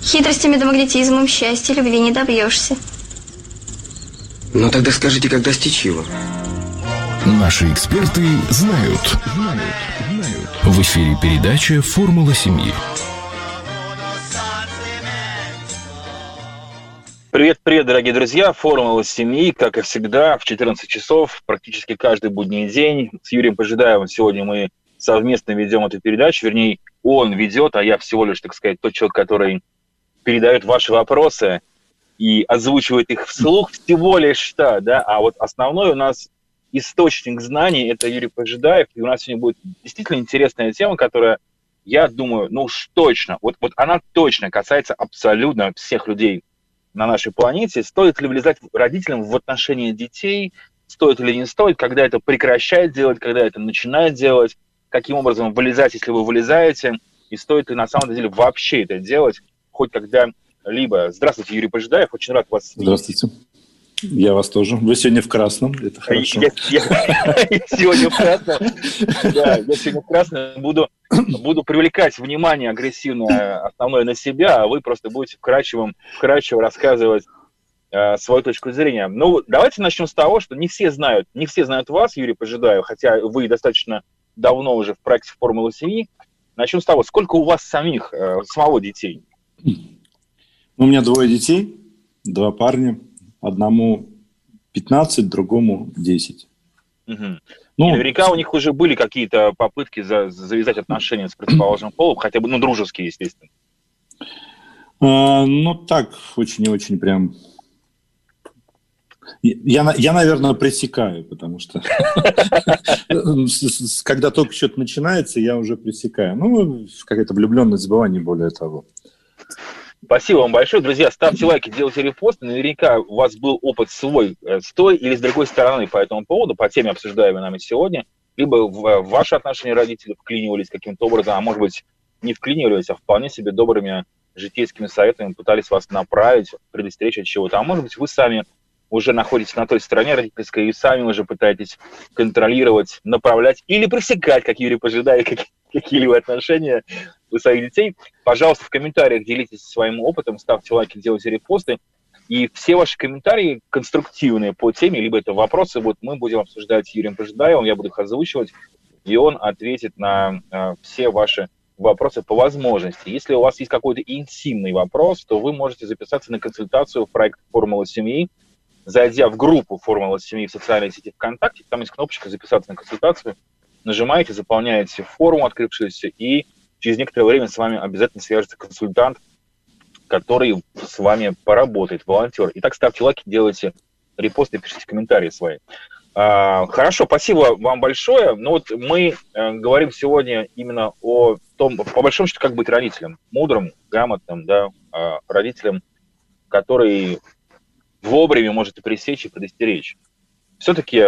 Хитростями да магнетизмом счастья, любви не добьешься. Ну тогда скажите, как достичь его? Наши эксперты знают. В эфире передача «Формула семьи». Привет, дорогие друзья. «Формула семьи», как и всегда, в 14 часов, практически каждый будний день. С Юрием Пожидаевым сегодня мы совместно ведем эту передачу. Вернее, он ведет, а я всего лишь, так сказать, тот человек, который передает ваши вопросы и озвучивает их вслух всего лишь что, да. А вот основной у нас источник знаний – это Юрий Пожидаев. И у нас сегодня будет действительно интересная тема, которая, я думаю, ну уж точно, вот она точно касается абсолютно всех людей на нашей планете. Стоит ли влезать родителям в отношения детей, стоит или не стоит, когда это прекращает делать, когда это начинает делать, каким образом вылезать, если вы вылезаете, и стоит ли на самом деле вообще это делать хоть когда-либо. Здравствуйте, Юрий Пожидаев, очень рад вас видеть. Здравствуйте. Я вас тоже. Вы сегодня в красном, это хорошо. Я сегодня в красном. Да, я сегодня в красном буду привлекать внимание агрессивное основное на себя, а вы просто будете вкратчиво рассказывать свою точку зрения. Ну, давайте начнем с того, что не все знают вас, Юрий Пожидаев, хотя вы достаточно давно уже в проекте «Формула семьи». Начнем с того, сколько у вас самого детей? У меня 2 детей, 2 парня. Одному 15, другому 10. Угу. Ну, наверняка у них уже были какие-то попытки завязать отношения с противоположным полом, хотя бы, дружеские, естественно. Так, очень и очень прям... Я, наверное, пресекаю, потому что когда только что-то начинается, я уже пресекаю. Какая-то влюбленность была, не более того. Спасибо вам большое. Друзья, ставьте лайки, делайте репосты. Наверняка у вас был опыт свой с той или с другой стороны по этому поводу, по теме, обсуждаемой нами сегодня. Либо в ваши отношения родители вклинивались каким-то образом, а может быть, не вклинивались, а вполне себе добрыми житейскими советами пытались вас направить, предостеречь от чего-то. А может быть, вы сами уже находитесь на той стороне родительской и сами уже пытаетесь контролировать, направлять или пресекать, как Юрий Пожидаев, какие-либо отношения у своих детей. Пожалуйста, в комментариях делитесь своим опытом, ставьте лайки, делайте репосты. И все ваши комментарии конструктивные по теме, либо это вопросы, мы будем обсуждать с Юрием Пожидаевым, я буду их озвучивать, и он ответит на все ваши вопросы по возможности. Если у вас есть какой-то интимный вопрос, то вы можете записаться на консультацию в проект «Формула семьи», зайдя в группу «Формула семьи» в социальной сети ВКонтакте, там есть кнопочка «Записаться на консультацию», нажимаете, заполняете форму открывшуюся, и через некоторое время с вами обязательно свяжется консультант, который с вами поработает, волонтер. Итак, ставьте лайки, делайте репосты, пишите комментарии свои. Хорошо, спасибо вам большое. Мы говорим сегодня именно о том, по большому счету, как быть родителем. Мудрым, грамотным, да, родителем, который вовремя может и пресечь, и предостеречь. Все-таки,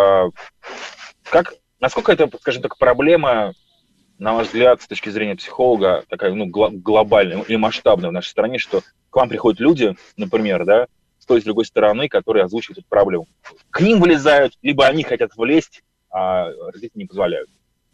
насколько это, скажем так, проблема, на ваш взгляд, с точки зрения психолога, такая, глобальная или масштабная в нашей стране, что к вам приходят люди, например, да, с той и с другой стороны, которые озвучивают эту проблему. К ним вылезают, либо они хотят влезть, а родители не позволяют.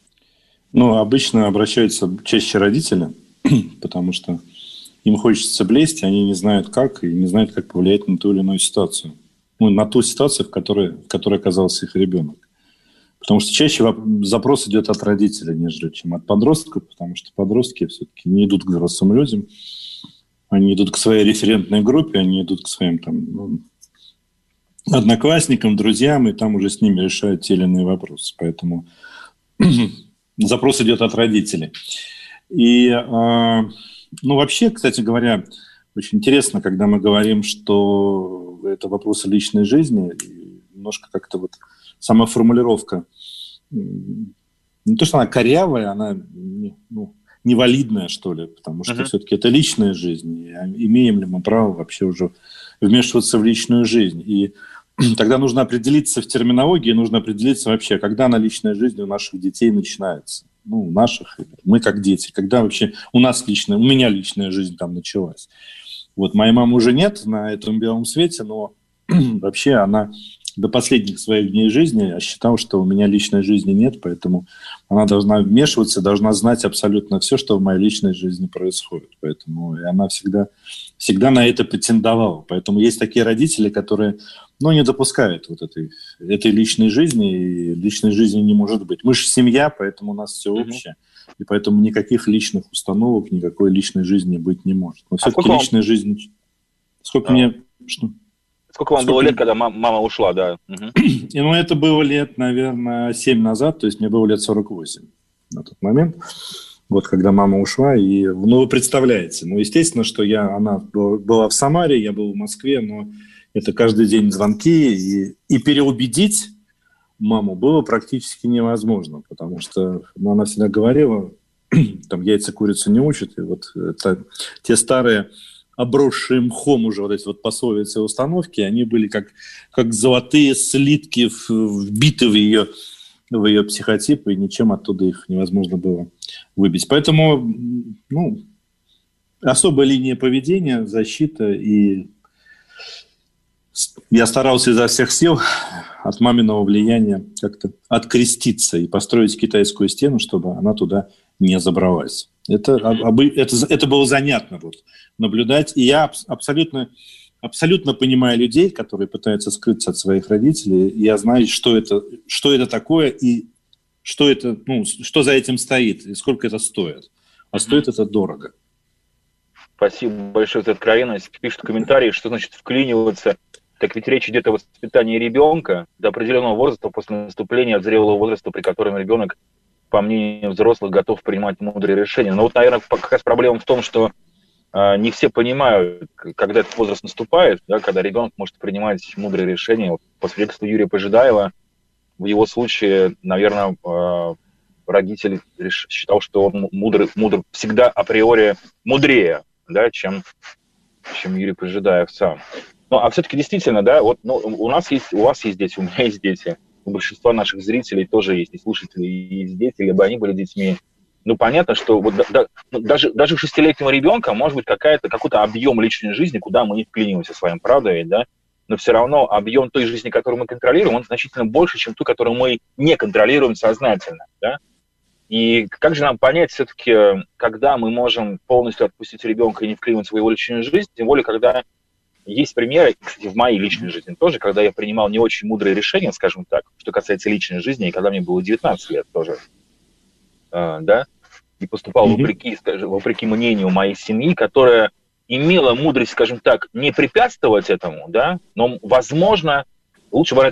Обычно обращаются чаще родители, потому что им хочется влезть, они не знают как, и не знают, как повлиять на ту или иную ситуацию. На ту ситуацию, в которой оказался их ребенок. Потому что чаще запрос идет от родителей, нежели чем от подростков, потому что подростки все-таки не идут к взрослым людям, они идут к своей референтной группе, они идут к своим одноклассникам, друзьям, и там уже с ними решают те или иные вопросы. Поэтому запрос идет от родителей. И, вообще, кстати говоря, очень интересно, когда мы говорим, что это вопросы личной жизни, немножко как-то сама формулировка, не то, что она корявая, она невалидная, что ли, потому что все-таки это личная жизнь. И имеем ли мы право вообще уже вмешиваться в личную жизнь? И тогда нужно определиться в терминологии, нужно определиться вообще, когда она личная жизнь у наших детей начинается. Наших, мы как дети, когда вообще у меня личная жизнь там началась. Моей мамы уже нет на этом белом свете, но вообще она до последних своих дней жизни я считал, что у меня личной жизни нет, поэтому она должна вмешиваться, должна знать абсолютно все, что в моей личной жизни происходит. Поэтому и она всегда на это претендовала. Поэтому есть такие родители, которые не допускают вот этой личной жизни, и личной жизни не может быть. Мы же семья, поэтому у нас все общее. И поэтому никаких личных установок, никакой личной жизни быть не может. Но все-таки личная жизнь... Сколько вам было лет, когда мама ушла, да? Это было лет, наверное, 7 назад, то есть мне было лет 48 на тот момент, вот когда мама ушла. И, вы представляете, естественно, что она была в Самаре, я был в Москве, но это каждый день звонки, и переубедить маму было практически невозможно, потому что она всегда говорила, там яйца курицу не учат, и вот это те старые обросшие мхом уже вот эти вот пословицы и установки, они были как золотые слитки вбиты в ее психотип, и ничем оттуда их невозможно было выбить. Поэтому, особая линия поведения, защита, и я старался изо всех сил от маминого влияния как-то откреститься и построить китайскую стену, чтобы она туда не забралась. Это было занятно наблюдать. И я абсолютно понимаю людей, которые пытаются скрыться от своих родителей. Я знаю, что это такое и что за этим стоит и сколько это стоит. А стоит это дорого. Спасибо большое за откровенность. Пишут комментарии, что значит вклиниваться. Так ведь речь идет о воспитании ребенка до определенного возраста после наступления зрелого возраста, при котором ребенок, по мнению взрослых, готов принимать мудрые решения. Но наверное, как раз проблема в том, что не все понимают, когда этот возраст наступает, да, когда ребенок может принимать мудрые решения. По свидетельству Юрия Пожидаева, в его случае, наверное, родитель считал, что он мудр всегда априори мудрее, да, чем Юрий Пожидаев сам. А все-таки действительно, да, у вас есть дети, у меня есть дети, у большинства наших зрителей тоже есть, и слушателей есть дети, либо они были детьми. Понятно, что даже у 6-летнего ребенка может быть какой-то объем личной жизни, куда мы не вклиниваемся с вами, правда ведь, да? Но все равно объем той жизни, которую мы контролируем, он значительно больше, чем ту, которую мы не контролируем сознательно, да? И как же нам понять все-таки, когда мы можем полностью отпустить ребенка и не вклиниваться в его личную жизнь, тем более, когда есть примеры, кстати, в моей личной жизни тоже, когда я принимал не очень мудрые решения, скажем так, что касается личной жизни, и когда мне было 19 лет тоже, да, и поступал вопреки мнению моей семьи, которая имела мудрость, скажем так, не препятствовать этому, да, но, возможно, лучше бы она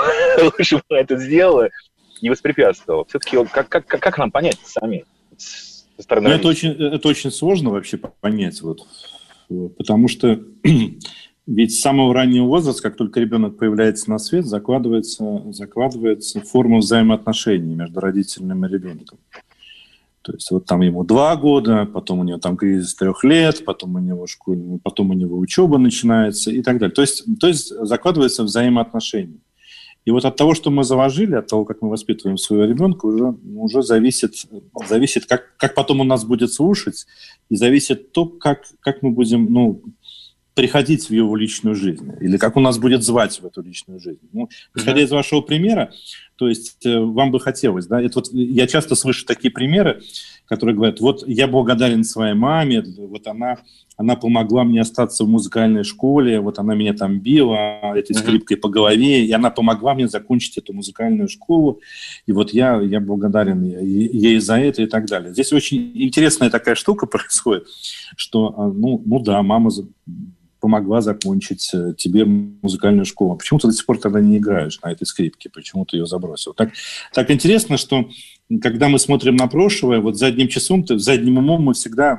это сделала, не воспрепятствовала. Все-таки как нам понять сами со стороны родителей? Это очень сложно вообще понять, потому что ведь с самого раннего возраста, как только ребенок появляется на свет, закладывается форма взаимоотношений между родителем и ребенком. То есть там ему 2 года, потом у него там кризис 3 лет, потом у него учеба начинается и так далее. То есть закладывается взаимоотношения. И от того, что мы заложили, от того, как мы воспитываем своего ребенка, уже зависит как потом он нас будет слушать, и зависит то, как мы будем приходить в его личную жизнь, или как он нас будет звать в эту личную жизнь. Исходя из вашего примера, то есть вам бы хотелось, да, я часто слышу такие примеры, которые говорят, я благодарен своей маме, она помогла мне остаться в музыкальной школе, она меня там била этой скрипкой по голове, и она помогла мне закончить эту музыкальную школу, и я благодарен ей за это и так далее. Здесь очень интересная такая штука происходит, что, да, мама помогла закончить тебе музыкальную школу. Почему ты до сих пор тогда не играешь на этой скрипке? Почему ты ее забросил? Так интересно, что когда мы смотрим на прошлое, задним умом мы всегда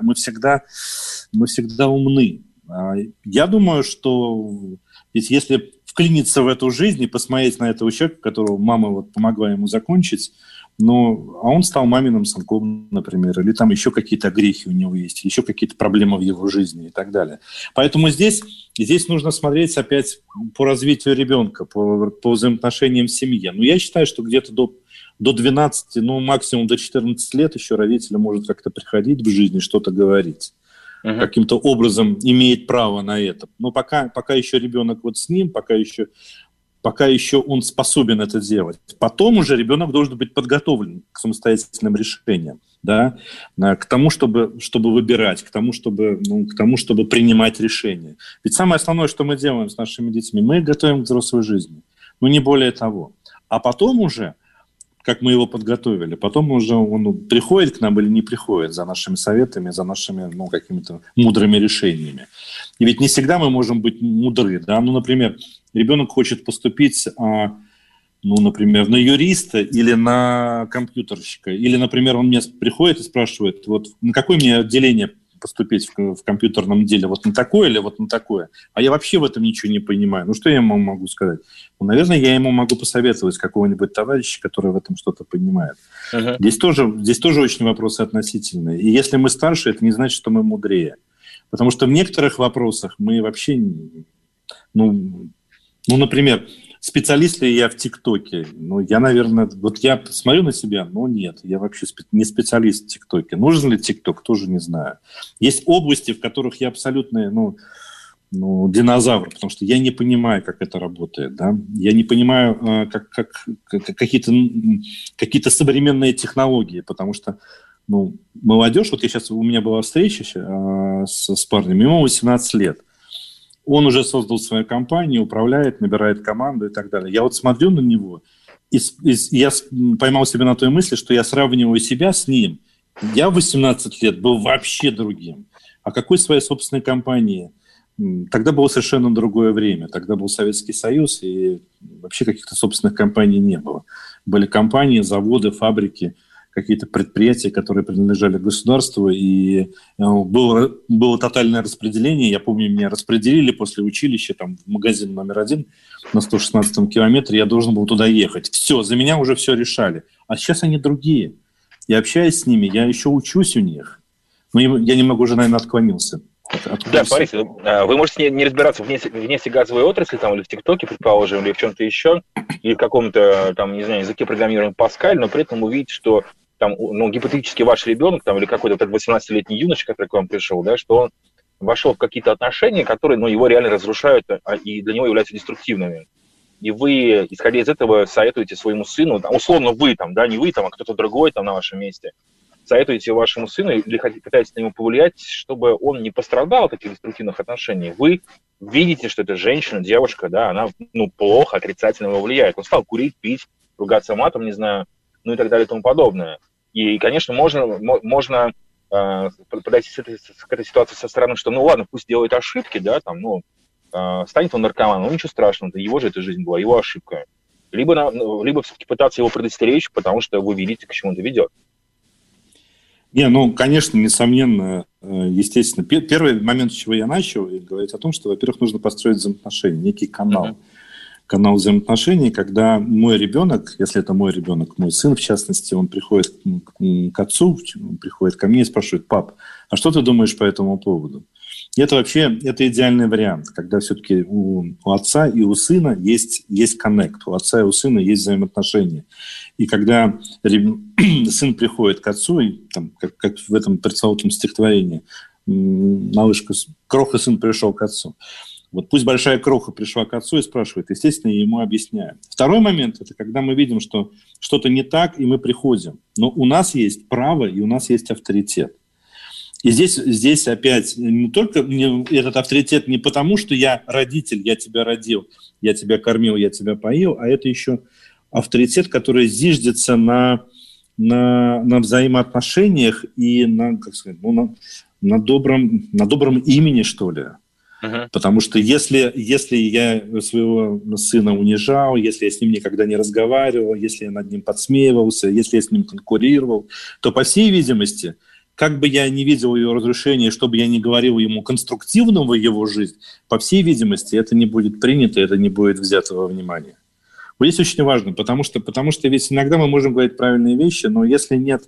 умны. Я думаю, что если вклиниться в эту жизнь и посмотреть на этого человека, которого мама помогла ему закончить, а он стал маминым сынком, например, или там еще какие-то грехи у него есть, еще какие-то проблемы в его жизни и так далее. Поэтому здесь нужно смотреть опять по развитию ребенка, по взаимоотношениям в семье. Я считаю, что где-то до 12, максимум до 14 лет еще родитель может как-то приходить в жизнь и что-то говорить. Каким-то образом имеет право на это. Но пока еще ребенок с ним, пока еще пока еще он способен это делать. Потом уже ребенок должен быть подготовлен к самостоятельным решениям, да, к тому, чтобы выбирать, к тому, чтобы принимать решения. Ведь самое основное, что мы делаем с нашими детьми, мы их готовим к взрослой жизни. Не более того. А потом уже, как мы его подготовили, потом уже он приходит к нам или не приходит за нашими советами, за нашими какими-то мудрыми решениями. И ведь не всегда мы можем быть мудры. Да? Например, ребенок хочет поступить, например, на юриста или на компьютерщика. Или, например, он мне приходит и спрашивает, на какое мне отделение поступить в компьютерном деле, на такое или на такое. А я вообще в этом ничего не понимаю. Что я ему могу сказать? Наверное, я ему могу посоветовать какого-нибудь товарища, который в этом что-то понимает. Uh-huh. Здесь тоже очень вопросы относительные. И если мы старше, это не значит, что мы мудрее. Потому что в некоторых вопросах мы вообще... например, специалист ли я в ТикТоке? Я, наверное... я смотрю на себя, нет, я вообще не специалист в ТикТоке. Нужен ли ТикТок, тоже не знаю. Есть области, в которых я абсолютно, динозавр, потому что я не понимаю, как это работает, да? Я не понимаю, как какие-то современные технологии, потому что, молодежь... у меня была встреча с парнем, ему 18 лет. Он уже создал свою компанию, управляет, набирает команду и так далее. Я смотрю на него, и я поймал себя на той мысли, что я сравниваю себя с ним. Я в 18 лет был вообще другим. А какой своей собственной компании? Тогда было совершенно другое время. Тогда был Советский Союз, и вообще каких-то собственных компаний не было. Были компании, заводы, фабрики, какие-то предприятия, которые принадлежали государству, и было тотальное распределение. Я помню, меня распределили после училища в магазин номер 1 на 116-м километре, я должен был туда ехать. Все, за меня уже все решали. А сейчас они другие. Я общаюсь с ними, я еще учусь у них. Я немного уже, наверное, отклонился. Да, смотрите, вы можете не разбираться в нефтегазовой отрасли, или в ТикТоке, предположим, или в чем-то еще, или в каком-то, языке программирования Паскаль, но при этом увидеть, что гипотетически ваш ребенок, или какой-то 18-летний юноша, который к вам пришел, да, что он вошел в какие-то отношения, которые, его реально разрушают и для него являются деструктивными. И вы, исходя из этого, советуете своему сыну, условно вы, не вы, а кто-то другой на вашем месте, советуете вашему сыну или пытаетесь на него повлиять, чтобы он не пострадал от этих деструктивных отношений. Вы видите, что эта женщина, девушка, да, она, плохо, отрицательно его влияет. Он стал курить, пить, ругаться матом, не знаю, и так далее и тому подобное. И, конечно, можно подойти к этой ситуации со стороны, что, ладно, пусть делает ошибки, да, станет он наркоманом, ничего страшного, его же эта жизнь была, его ошибка. Либо все-таки пытаться его предостеречь, потому что вы видите, к чему это ведет. Конечно, несомненно, естественно. Первый момент, с чего я начал, говорить о том, что, во-первых, нужно построить взаимоотношения, некий канал. Uh-huh. Канал взаимоотношений, когда мой ребенок, если это мой ребенок, мой сын, в частности, он приходит к отцу, приходит ко мне и спрашивает: пап, а что ты думаешь по этому поводу? И это идеальный вариант, когда все-таки у отца и у сына есть коннект, у отца и у сына есть взаимоотношения. И когда сын приходит к отцу, и, как в этом пресловутом стихотворении, малышка, кроха сын пришел к отцу. Пусть большая кроха пришла к отцу и спрашивает, естественно, я ему объясняю. Второй момент – это когда мы видим, что что-то не так, и мы приходим. Но у нас есть право, и у нас есть авторитет. И здесь опять не только этот авторитет не потому, что я родитель, я тебя родил, я тебя кормил, я тебя поил, а это еще авторитет, который зиждется на взаимоотношениях и на добром имени, что ли. Uh-huh. Потому что если я своего сына унижал, если я с ним никогда не разговаривал, если я над ним подсмеивался, если я с ним конкурировал, то, по всей видимости, как бы я не видел его разрушения, чтобы я не говорил ему конструктивного его жизнь, по всей видимости, это не будет принято, это не будет взято во внимание. Здесь очень важно, потому что ведь иногда мы можем говорить правильные вещи, но если нет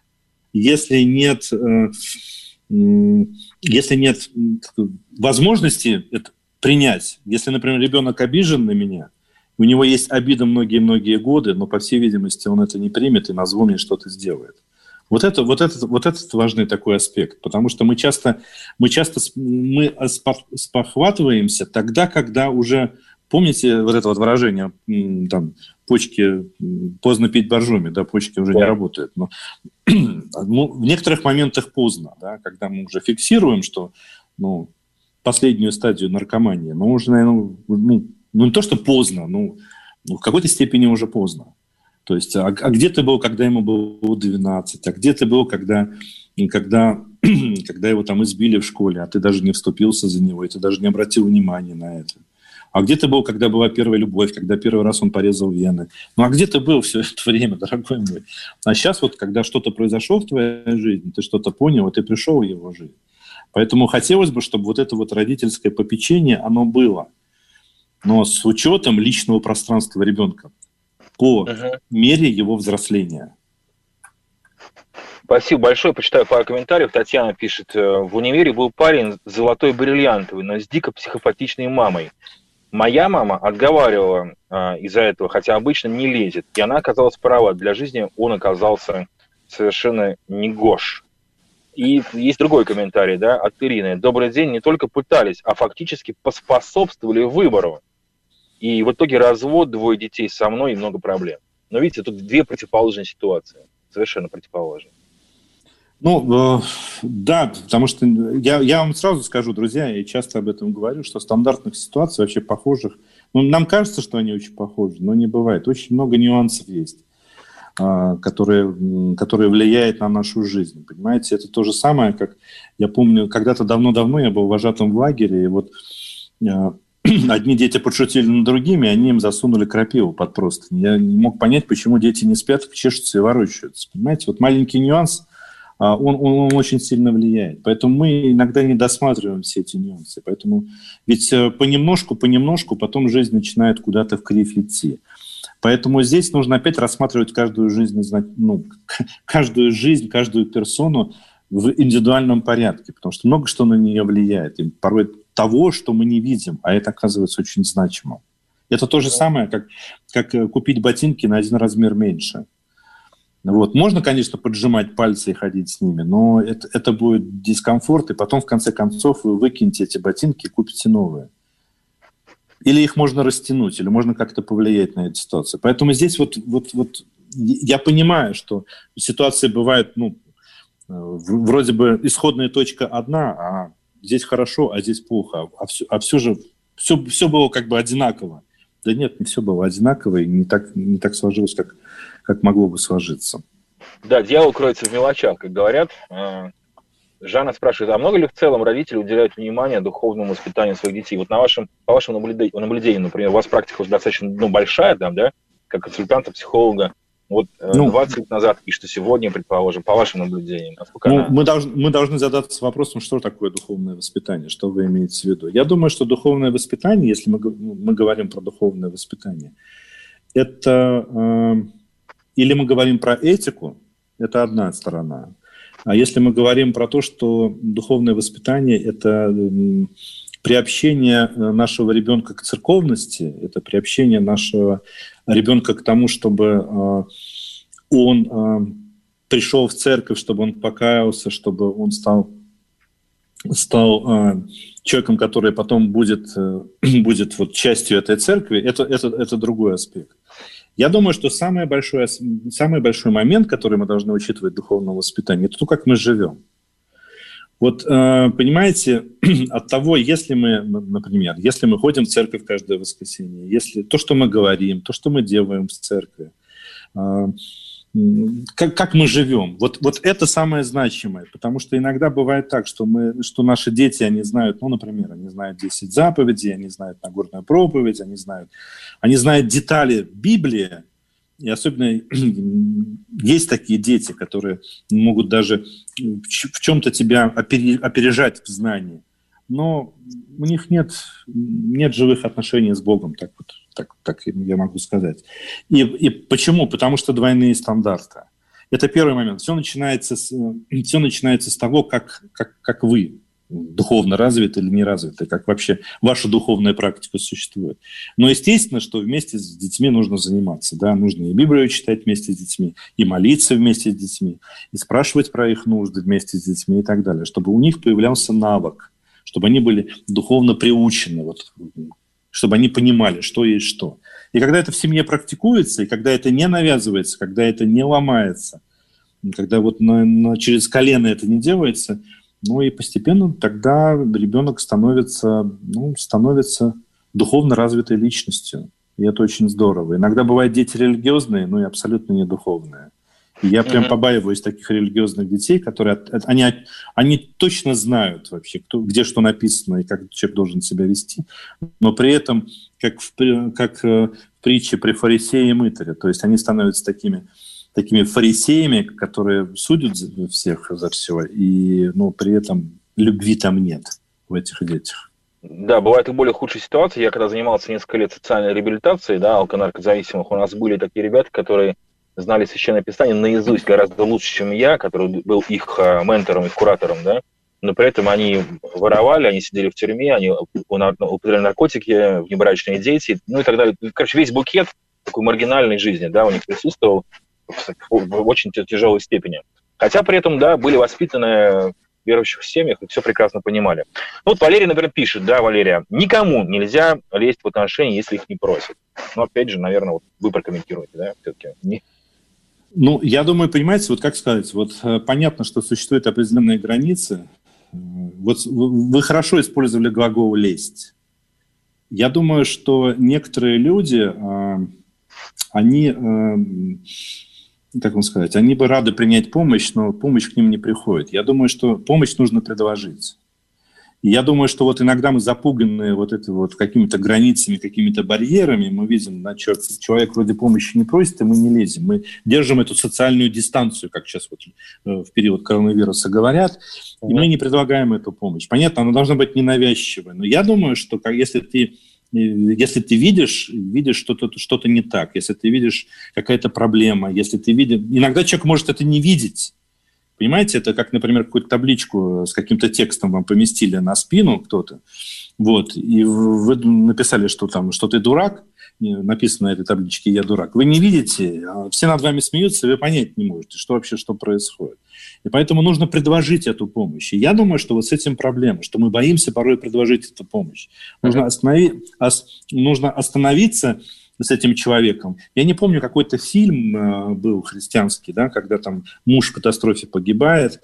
возможности это принять, если, например, ребенок обижен на меня, у него есть обида многие-многие годы, но, по всей видимости, он это не примет и на звоне что-то сделает. Вот этот важный такой аспект, потому что мы часто спохватываемся тогда, когда уже помните вот это вот выражение, там, почки, поздно пить боржоми, да, почки уже не работают. Но в некоторых моментах поздно, да, когда мы уже фиксируем, что, последнюю стадию наркомании, но уже, наверное, не то, что поздно, в какой-то степени уже поздно. То есть, а где ты был, когда ему было 12? А где ты был, когда его там избили в школе, а ты даже не вступился за него, и ты даже не обратил внимания на это? А где ты был, когда была первая любовь, когда первый раз он порезал вены? А где ты был все это время, дорогой мой? А сейчас вот, когда что-то произошло в твоей жизни, ты что-то понял, и ты пришел в его жизнь. Поэтому хотелось бы, чтобы вот это вот родительское попечение, оно было. Но с учетом личного пространства ребенка по мере его взросления. Спасибо большое. Почитаю пару комментариев. Татьяна пишет: в универе был парень золотой бриллиантовый, но с дико психопатичной мамой. Моя мама отговаривала из-за этого, хотя обычно не лезет. И она оказалась права. Для жизни он оказался совершенно негож. И есть другой комментарий, да, от Ирины. Добрый день. Не только пытались, а фактически поспособствовали выбору. И в итоге развод, 2 детей со мной и много проблем. Но видите, тут 2 противоположные ситуации. Совершенно противоположные. Да, потому что я вам сразу скажу, друзья, я часто об этом говорю, что стандартных ситуаций вообще похожих, нам кажется, что они очень похожи, но не бывает. Очень много нюансов есть, которые влияют на нашу жизнь. Понимаете, это то же самое, как я помню, когда-то давно-давно я был вожатым в лагере, и вот одни дети подшутили над другими, они им засунули крапиву под простынь. Я не мог понять, почему дети не спят, чешутся и ворочаются. Понимаете, вот маленький нюанс, он очень сильно влияет. Поэтому мы иногда не досматриваем все эти нюансы. Поэтому ведь понемножку, потом жизнь начинает куда-то вкривь идти. Поэтому здесь нужно опять рассматривать каждую жизнь, каждую персону в индивидуальном порядке, потому что много что на нее влияет. И порой того, что мы не видим, а это оказывается очень значимо. Это то же самое, как купить ботинки на 1 размер меньше. Вот. Можно, конечно, поджимать пальцы и ходить с ними, но это будет дискомфорт, и потом, в конце концов, вы выкинете эти ботинки и купите новые. Или их можно растянуть, или можно как-то повлиять на эту ситуацию. Поэтому здесь вот я понимаю, что ситуации бывают, вроде бы исходная точка одна, а здесь хорошо, а здесь плохо, а все же все было как бы одинаково. Да нет, не все было одинаково, и не так сложилось, как могло бы сложиться. Да, дьявол кроется в мелочах, как говорят. Жанна спрашивает, а много ли в целом родители уделяют внимание духовному воспитанию своих детей? Вот по вашему наблюдению, например, у вас практика уже достаточно большая, да, как консультанта, психолога. Вот 20 лет назад и что сегодня, предположим, по вашим наблюдениям? Мы должны задаться вопросом, что такое духовное воспитание, что вы имеете в виду. Я думаю, что духовное воспитание, если мы говорим про духовное воспитание, это или мы говорим про этику, это одна сторона. А если мы говорим про то, что духовное воспитание – это приобщение нашего ребенка к церковности, это приобщение нашего ребенка к тому, чтобы он пришел в церковь, чтобы он покаялся, чтобы он стал человеком, который потом будет вот частью этой церкви, это другой аспект. Я думаю, что самый большой момент, который мы должны учитывать в духовном воспитании, это то, как мы живем. Вот, понимаете, от того, если мы ходим в церковь каждое воскресенье, если то, что мы говорим, то, что мы делаем в церкви, как мы живем, вот это самое значимое, потому что иногда бывает так, что наши дети, они знают, например, они знают 10 заповедей, они знают Нагорную проповедь, они знают детали Библии, и особенно есть такие дети, которые могут даже в чем-то тебя опережать в знании, но у них нет живых отношений с Богом, так я могу сказать. И почему? Потому что двойные стандарты. Это первый момент. Все начинается с того, как вы духовно развиты или не развиты, как вообще ваша духовная практика существует. Но естественно, что вместе с детьми нужно заниматься. Да? Нужно и Библию читать вместе с детьми, и молиться вместе с детьми, и спрашивать про их нужды вместе с детьми и так далее, чтобы у них появлялся навык, чтобы они были духовно приучены чтобы они понимали, что есть что. И когда это в семье практикуется, и когда это не навязывается, когда это не ломается, когда вот через колено это не делается, ну и постепенно тогда ребенок становится духовно развитой личностью. И это очень здорово. Иногда бывают дети религиозные, но и абсолютно не духовные. И я прям побаиваюсь таких религиозных детей, которые они точно знают вообще, где что написано и как человек должен себя вести, но при этом как в притче при фарисее и мытаре. То есть они становятся такими фарисеями, которые судят всех за все, и при этом любви там нет в этих детях. Да, бывает и более худшие ситуации. Я когда занимался несколько лет социальной реабилитацией, да, алконаркозависимых, у нас были такие ребята, которые знали Священное Писание наизусть гораздо лучше, чем я, который был их ментором, их куратором, да. Но при этом они воровали, они сидели в тюрьме, они употребляли наркотики, внебрачные дети, ну и так далее. Короче, весь букет такой маргинальной жизни, да, у них присутствовал в очень тяжелой степени. Хотя при этом, да, были воспитаны в верующих семьях и все прекрасно понимали. Ну, вот Валерия, например, пишет, да, Валерия, никому нельзя лезть в отношения, если их не просят. Но опять же, наверное, вот вы прокомментируете, да, все-таки. Ну, я думаю, понимаете, вот как сказать, вот понятно, что существуют определенные границы. Вот вы хорошо использовали глагол «лезть». Я думаю, что некоторые люди, они, как вам сказать, они бы рады принять помощь, но помощь к ним не приходит. Я думаю, что помощь нужно предложить. И я думаю, что вот иногда мы запуганные вот это вот какими-то границами, какими-то барьерами, мы видим, человек вроде помощи не просит, и мы не лезем. Мы держим эту социальную дистанцию, как сейчас вот в период коронавируса говорят, и мы не предлагаем эту помощь. Понятно, она должна быть ненавязчивой. Но я думаю, что если ты видишь что-то не так, если ты видишь какая-то проблема, если ты видишь... Иногда человек может это не видеть. Понимаете, это как, например, какую-то табличку с каким-то текстом вам поместили на спину кто-то, вот, и вы написали, что ты дурак, написано на этой табличке «Я дурак». Вы не видите, все над вами смеются, вы понять не можете, что происходит. И поэтому нужно предложить эту помощь. И я думаю, что вот с этим проблема, что мы боимся порой предложить эту помощь. Нужно остановиться с этим человеком. Я не помню, какой-то фильм был христианский, да, когда там муж в катастрофе погибает,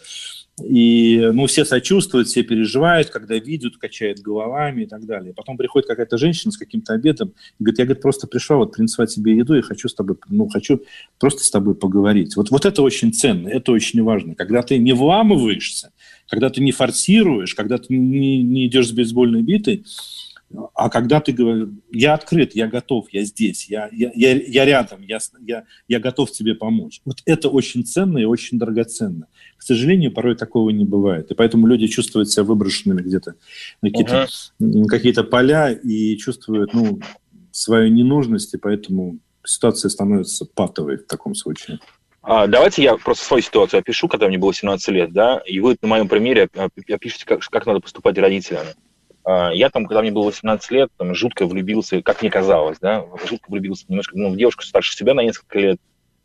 и все сочувствуют, все переживают, когда видят, качают головами и так далее. Потом приходит какая-то женщина с каким-то обедом и говорит, я просто пришла принесла тебе еду и хочу просто с тобой поговорить. Вот это очень ценно, это очень важно. Когда ты не вламываешься, когда ты не форсируешь, когда ты не идешь с бейсбольной битой, а когда ты говоришь, я открыт, я готов, я здесь, я рядом, я готов тебе помочь. Вот это очень ценно и очень драгоценно. К сожалению, порой такого не бывает. И поэтому люди чувствуют себя выброшенными где-то на какие-то поля и чувствуют свою ненужность, и поэтому ситуация становится патовой в таком случае. Давайте я просто свою ситуацию опишу, когда мне было 17 лет, да, и вы на моем примере опишите, как надо поступать родителям. Я когда мне было 18 лет, жутко влюбился, как мне казалось, да, жутко влюбился немножко в девушку старше себя на несколько лет.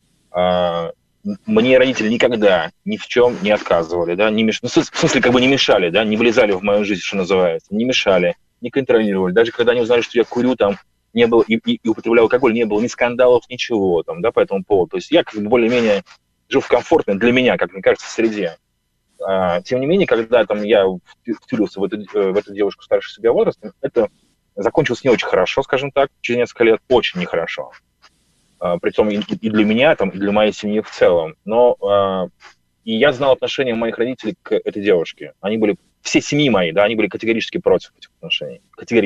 Мне родители никогда ни в чем не отказывали, да, в смысле, не мешали, да, не влезали в мою жизнь, что называется, не мешали, не контролировали. Даже когда они узнали, что я курю, там, не было, и употреблял алкоголь, не было ни скандалов, ничего, там, да, по этому поводу. То есть я более-менее жил в комфортной для меня, как мне кажется, среде. Тем не менее, когда я втюрился в эту девушку старше себя возраста, это закончилось не очень хорошо, скажем так, через несколько лет очень нехорошо. Притом и для меня, и для моей семьи в целом. Но и я знал отношения моих родителей к этой девушке. Они были, все семьи мои, да, они были категорически против этих отношений.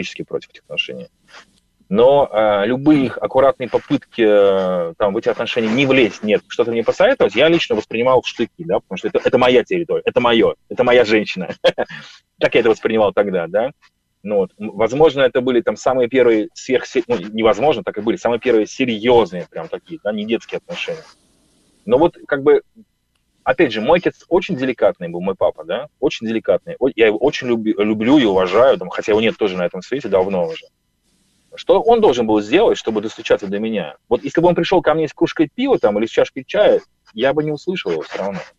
Но любые их аккуратные попытки в эти отношения не влезть, нет, что-то мне посоветовать, я лично воспринимал в штыки, да, потому что это моя территория, это моя женщина. Так я это воспринимал тогда, да. Возможно, это были самые первые невозможно, так и были, самые первые серьезные, прям такие, да, не детские отношения. Но опять же, мой отец очень деликатный был, мой папа, да, очень деликатный. Я его очень люблю и уважаю, хотя его нет тоже на этом свете давно уже. Что он должен был сделать, чтобы достучаться до меня? Вот если бы он пришел ко мне с кружкой пива или с чашкой чая, я бы не услышал его все равно.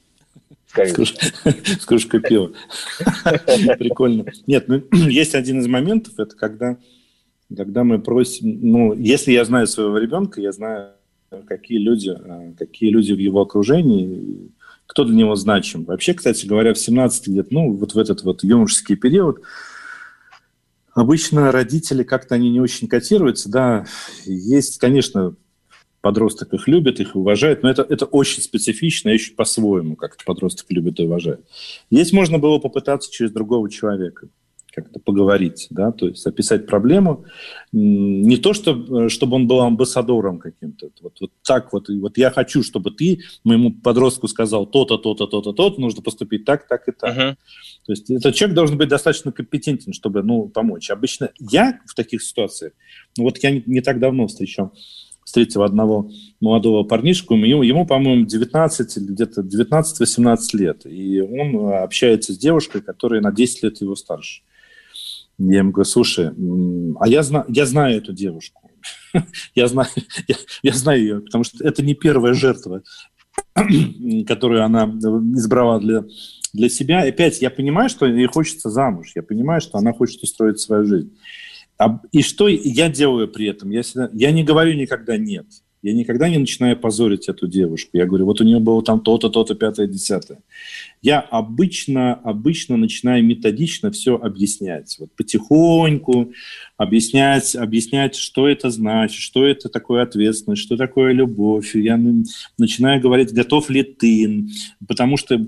С кружкой пива. Прикольно. Нет, есть один из моментов, это когда Тогда мы просим... Ну, если я знаю своего ребенка, я знаю, какие люди в его окружении, кто для него значим. Вообще, кстати говоря, в 17 где-то, ну, вот в этот вот юношеский период, обычно родители как-то они не очень котируются, да, есть, конечно, подросток их любит, их уважает, но это очень специфично, и очень по-своему, как подросток любит и уважает. Здесь можно было попытаться через другого человека как-то поговорить, да, то есть описать проблему. Не то, чтобы он был амбассадором каким-то. Вот так вот. И вот я хочу, чтобы ты моему подростку сказал то-то, то-то, то-то, то-то, нужно поступить так, так и так. То есть этот человек должен быть достаточно компетентен, чтобы, ну, помочь. Обычно я в таких ситуациях, ну, вот я не так давно встретил одного молодого парнишку, ему, по-моему, 19 или где-то 19-18 лет, и он общается с девушкой, которая на 10 лет его старше. Я ему говорю, слушай, а я знаю эту девушку, я знаю ее, потому что это не первая жертва, которую она избрала для себя. И опять, я понимаю, что ей хочется замуж, я понимаю, что она хочет устроить свою жизнь. И что я делаю при этом? Я не говорю никогда «нет». Я никогда не начинаю позорить эту девушку. Я говорю, вот у нее было там то-то, то-то, пятое, десятое. Я обычно начинаю методично все объяснять. Вот потихоньку объяснять, что это значит, что это такое ответственность, что такое любовь. Я начинаю говорить, готов ли ты, потому что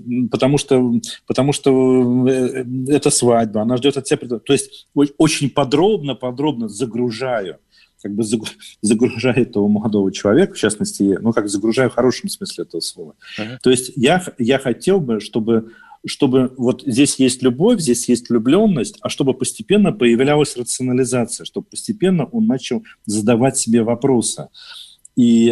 это свадьба, она ждет от тебя. То есть очень подробно загружаю. Как бы загружаю этого молодого человека, в частности, ну, как загружаю в хорошем смысле этого слова. То есть я хотел бы, чтобы вот здесь есть любовь, здесь есть влюбленность, а чтобы постепенно появлялась рационализация, чтобы постепенно он начал задавать себе вопросы, и,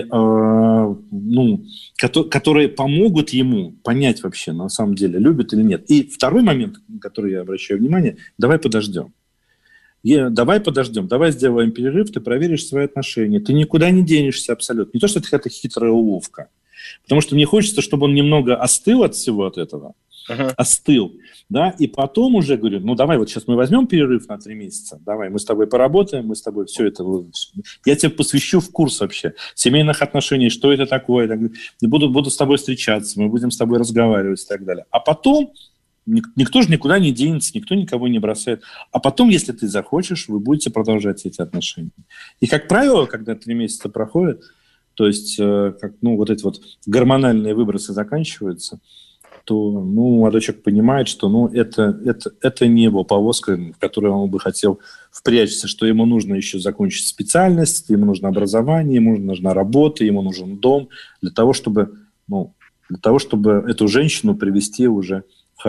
которые помогут ему понять вообще, на самом деле, любит или нет. И второй момент, на который я обращаю внимание, давай подождем, давай сделаем перерыв, ты проверишь свои отношения. Ты никуда не денешься абсолютно. Не то, что это какая-то хитрая уловка. Потому что мне хочется, чтобы он немного остыл от всего от этого. Остыл. Да? И потом уже говорю, ну давай вот сейчас мы возьмем перерыв на 3 месяца. Давай, мы с тобой поработаем, мы с тобой все это... Я тебя посвящу в курс вообще семейных отношений, что это такое. Буду с тобой встречаться, мы будем с тобой разговаривать и так далее. А потом... Никто же никуда не денется, никто никого не бросает. А потом, если ты захочешь, вы будете продолжать эти отношения. И, как правило, когда 3 месяца проходят, то есть вот эти вот гормональные выбросы заканчиваются, то молодой человек понимает, что это не его повозка, в которую он бы хотел впрячься, что ему нужно еще закончить специальность, ему нужно образование, ему нужна работа, ему нужен дом, для того, чтобы эту женщину привести уже в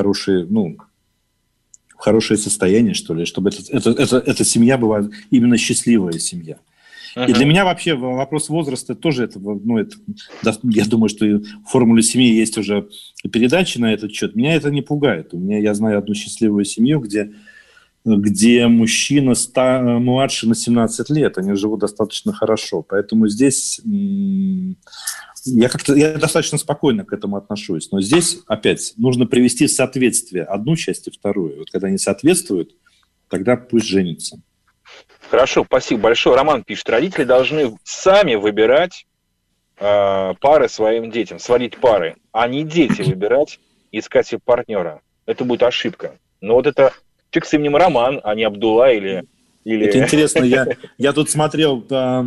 хорошее состояние, что ли, чтобы эта семья была именно счастливая семья. И для меня вообще вопрос возраста тоже, я думаю, что в «Формуле семьи» есть уже передачи на этот счет. Меня это не пугает. Я знаю одну счастливую семью, где мужчина младше на 17 лет, они живут достаточно хорошо. Поэтому здесь... Я достаточно спокойно к этому отношусь. Но здесь, опять, нужно привести в соответствие одну часть и вторую. Вот когда они соответствуют, тогда пусть женятся. Хорошо, спасибо большое. Роман пишет, родители должны сами выбирать пары своим детям, сводить пары, а не дети выбирать, искать себе партнера. Это будет ошибка. Но вот это человек с именем Роман, а не Абдулла или... Это интересно, я тут смотрел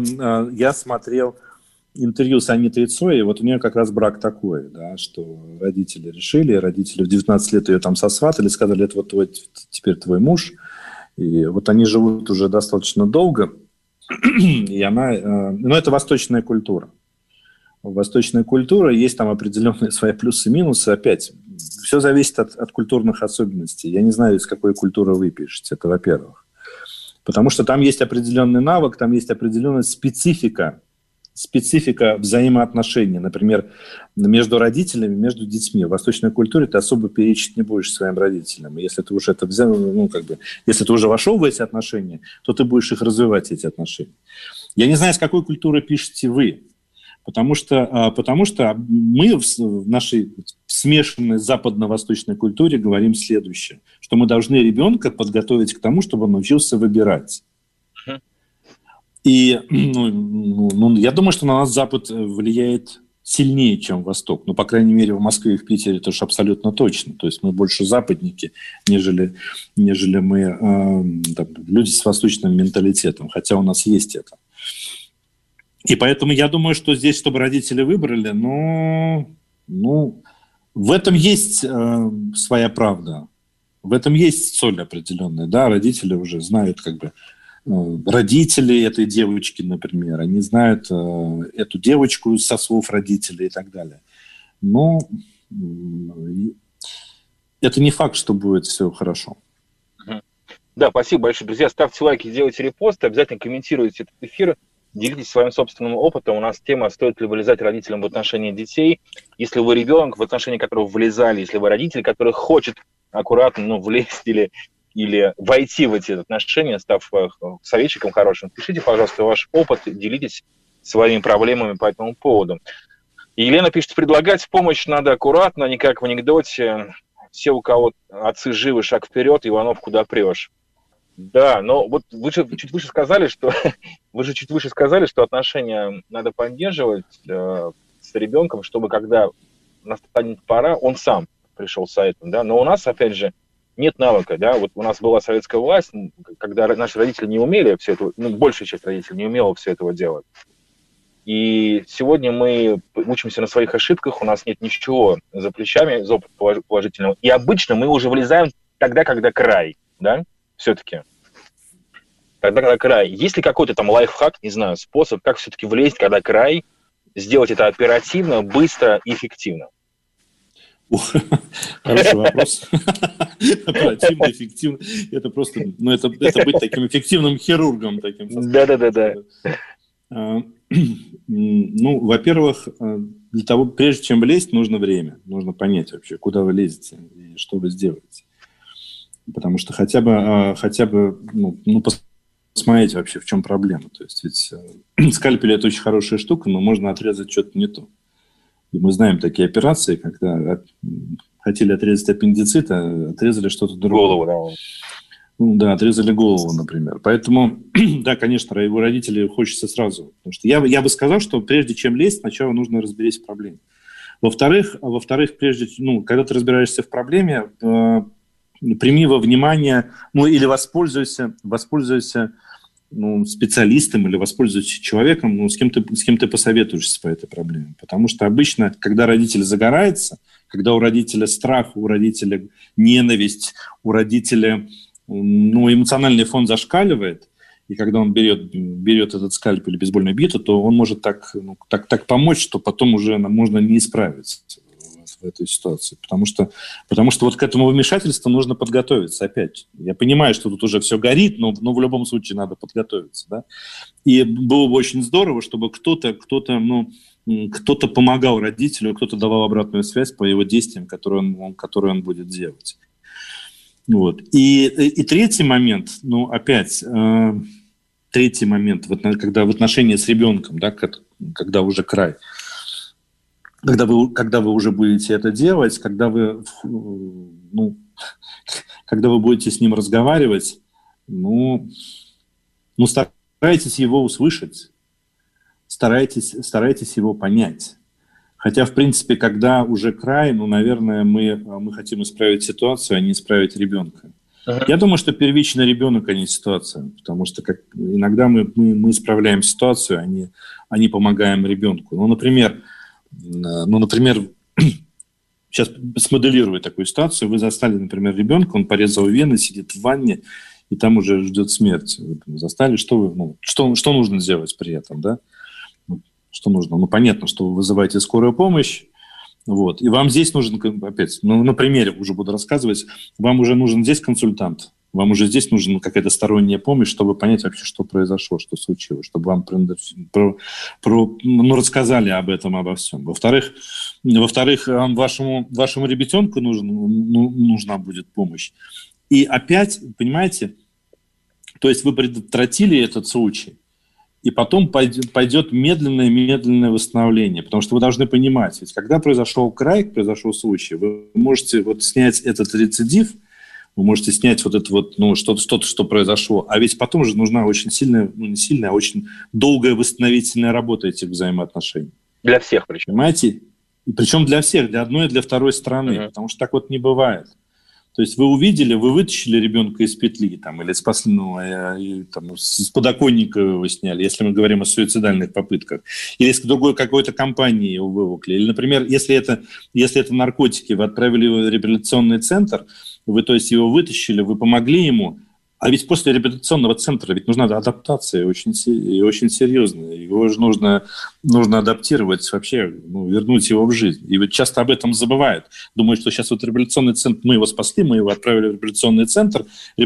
интервью с Анитой Цой, и вот у нее как раз брак такой, да, что родители в 19 лет ее там сосватали, сказали, это вот теперь твой муж, и вот они живут уже достаточно долго, и это восточная культура. Восточная культура, есть там определенные свои плюсы и минусы, опять, все зависит от культурных особенностей. Я не знаю, из какой культуры вы пишете, это во-первых. Потому что там есть определенный навык, там есть определенная специфика взаимоотношений, например, между родителями, между детьми. В восточной культуре ты особо перечить не будешь своим родителям. Если ты уже если ты уже вошел в эти отношения, то ты будешь их развивать, эти отношения. Я не знаю, с какой культуры пишете вы, потому что мы в нашей смешанной западно-восточной культуре говорим следующее, что мы должны ребенка подготовить к тому, чтобы он научился выбирать. И я думаю, что на нас Запад влияет сильнее, чем Восток. Ну, по крайней мере, в Москве и в Питере это уж абсолютно точно. То есть мы больше западники, нежели мы люди с восточным менталитетом. Хотя у нас есть это. И поэтому я думаю, что здесь, чтобы родители выбрали, в этом есть своя правда. В этом есть соль определенная. Да? Родители уже знают, родители этой девочки, например, они знают эту девочку со слов родителей и так далее. Но это не факт, что будет все хорошо. Да, спасибо большое. Друзья, ставьте лайки, делайте репосты, обязательно комментируйте этот эфир, делитесь своим собственным опытом. У нас тема «Стоит ли вылезать родителям в отношении детей?». Если вы ребенок, в отношении которого влезали, если вы родитель, который хочет аккуратно влезть или войти в эти отношения, став советчиком хорошим, пишите, пожалуйста, ваш опыт, делитесь своими проблемами по этому поводу. И Елена пишет, предлагать помощь надо аккуратно, не как в анекдоте. Все, у кого отцы живы, шаг вперед, Иванов, куда прешь. Да, но вот вы же чуть выше сказали, что отношения надо поддерживать с ребенком, чтобы когда настанет пора, он сам пришел с советом, да. Но у нас, опять же, нет навыка, да. Вот у нас была советская власть, когда наши родители не умели все это, большая часть родителей не умела все этого делать. И сегодня мы учимся на своих ошибках, у нас нет ничего за плечами, за опыт положительного. И обычно мы уже влезаем тогда, когда край, да, все-таки. Тогда, когда край. Есть ли какой-то там лайфхак, не знаю, способ, как все-таки влезть, когда край, сделать это оперативно, быстро и эффективно? Хороший вопрос. Оперативно, эффективно. Это просто, это быть таким эффективным хирургом. Да. Во-первых, для того, прежде чем влезть, нужно время. Нужно понять вообще, куда вы лезете и что вы сделаете. Потому что хотя бы посмотреть вообще, в чем проблема. То есть ведь скальпель – это очень хорошая штука, но можно отрезать что-то не то. И мы знаем такие операции, когда хотели отрезать аппендицит, а отрезали что-то другое. Голову, да. Да, отрезали голову, например. Поэтому, да, конечно, у родителей хочется сразу. Потому что я бы сказал, что прежде чем лезть, сначала нужно разберись в проблеме. Во-вторых, когда ты разбираешься в проблеме, прими во внимание, или воспользуйся специалистом или воспользуйся человеком, с кем ты посоветуешься по этой проблеме. Потому что обычно, когда родитель загорается, когда у родителя страх, у родителя ненависть, у родителя эмоциональный фон зашкаливает, и когда он берет этот скальпель или бейсбольную биту, то он может так помочь, что потом уже можно не исправиться в этой ситуации. Потому что вот к этому вмешательству нужно подготовиться опять. Я понимаю, что тут уже все горит, но в любом случае надо подготовиться. Да? И было бы очень здорово, чтобы кто-то помогал родителю, кто-то давал обратную связь по его действиям, которые он будет делать. Вот. И третий момент, когда в отношении с ребенком, да, когда уже край, когда вы уже будете это делать, когда вы будете с ним разговаривать, старайтесь его услышать, старайтесь его понять. Хотя, в принципе, когда уже край, наверное, мы хотим исправить ситуацию, а не исправить ребенка. Uh-huh. Я думаю, что первично ребенок, а не ситуация. Потому что иногда мы исправляем ситуацию, а не помогаем ребенку. Например, сейчас смоделирую такую ситуацию. Вы застали, например, ребенка, он порезал вены, сидит в ванне, и там уже ждет смерти. Вы застали, что нужно сделать при этом, да? Что нужно? Понятно, что вы вызываете скорую помощь, вот, и вам здесь нужен, опять, на примере уже буду рассказывать, вам уже нужен здесь консультант, вам уже здесь нужна какая-то сторонняя помощь, чтобы понять вообще, что произошло, что случилось, чтобы вам рассказали об этом, обо всем. Во-вторых, вашему ребятенку нужна будет помощь. И опять, понимаете, то есть вы предотвратили этот случай, и потом пойдет медленное восстановление. Потому что вы должны понимать, ведь когда произошел край, произошел случай, вы можете снять этот рецидив, вы можете снять вот это вот, ну, что-то, что произошло. А ведь потом же нужна очень сильная, ну, не сильная, а очень долгая восстановительная работа этих взаимоотношений. Для всех причем. Понимаете? И причем для всех, для одной и для второй стороны, потому что так вот не бывает. То есть вы увидели, вы вытащили ребенка из петли, там, или спасли, ну, там, с подоконника его сняли, если мы говорим о суицидальных попытках, или с другой какой-то компании его выволокли. Или, например, если это наркотики, вы отправили его в реабилитационный центр, вы, то есть, его вытащили, вы помогли ему, а ведь после реабилитационного центра ведь нужна адаптация очень серьезная. Его же нужно адаптировать вообще, ну, вернуть его в жизнь. И вот часто об этом забывают. Думают, что сейчас вот реабилитационный центр, мы его спасли, мы его отправили в реабилитационный центр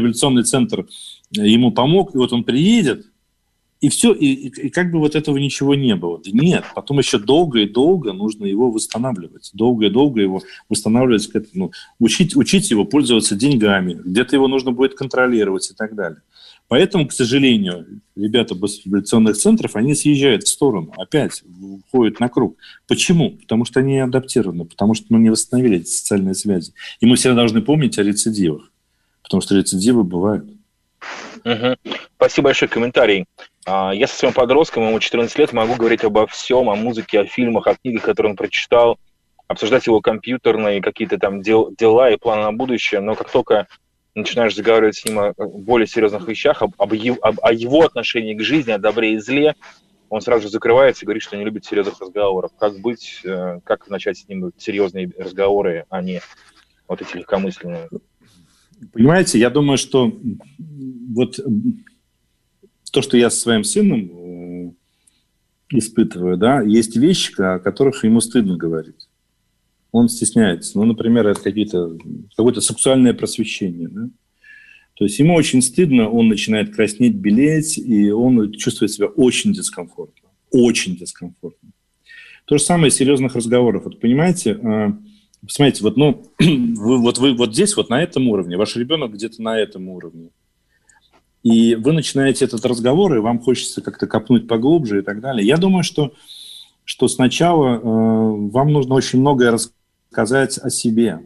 ему помог, и вот он приедет, и все, и как бы вот этого ничего не было. Нет, потом еще долго и долго нужно его восстанавливать. Долго и долго его восстанавливать, ну, учить его пользоваться деньгами, где-то его нужно будет контролировать и так далее. Поэтому, к сожалению, ребята без реабилитационных центров, они съезжают в сторону, опять уходят на круг. Почему? Потому что они адаптированы, потому что не восстановили эти социальные связи. И мы всегда должны помнить о рецидивах, потому что рецидивы бывают. Угу. Спасибо большой комментарий. Я со своим подростком, ему 14 лет, могу говорить обо всем, о музыке, о фильмах, о книгах, которые он прочитал, обсуждать его компьютерные какие-то там дела и планы на будущее, но как только начинаешь заговаривать с ним о более серьезных вещах, о его отношении к жизни, о добре и зле, он сразу же закрывается и говорит, что не любит серьезных разговоров. Как быть, как начать с ним серьезные разговоры, а не вот эти легкомысленные? Понимаете, я думаю, что вот то, что я со своим сыном испытываю, да, есть вещи, о которых ему стыдно говорить. Он стесняется. Ну, например, это какое-то сексуальное просвещение. Да? То есть ему очень стыдно, он начинает краснеть, белеть, и он чувствует себя очень дискомфортно. Очень дискомфортно. То же самое из серьезных разговоров. Вот понимаете, посмотрите, вот, ну, вы вот здесь, вот на этом уровне, ваш ребенок где-то на этом уровне. И вы начинаете этот разговор, и вам хочется как-то копнуть поглубже и так далее. Я думаю, что сначала вам нужно очень многое рассказать о себе.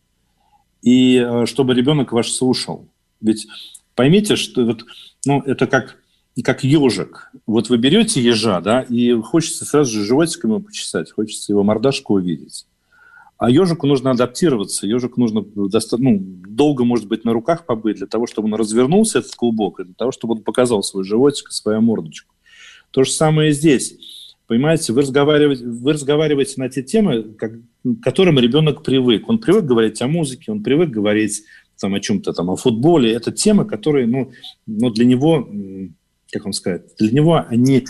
И чтобы ребенок ваш слушал. Ведь поймите, что вот, ну, это как ежик. Вот вы берете ежа, да, и хочется сразу же животиком его почесать, хочется его мордашку увидеть. А ежику нужно адаптироваться, ежику нужно долго, может быть, на руках побыть для того, чтобы он развернулся, этот клубок, и для того, чтобы он показал свой животик и свою мордочку. То же самое и здесь. Понимаете, вы разговариваете на те темы, к которым ребенок привык. Он привык говорить о музыке, он привык говорить там, о чем-то, там, о футболе. Это темы, которые, для него, как вам сказать, для него они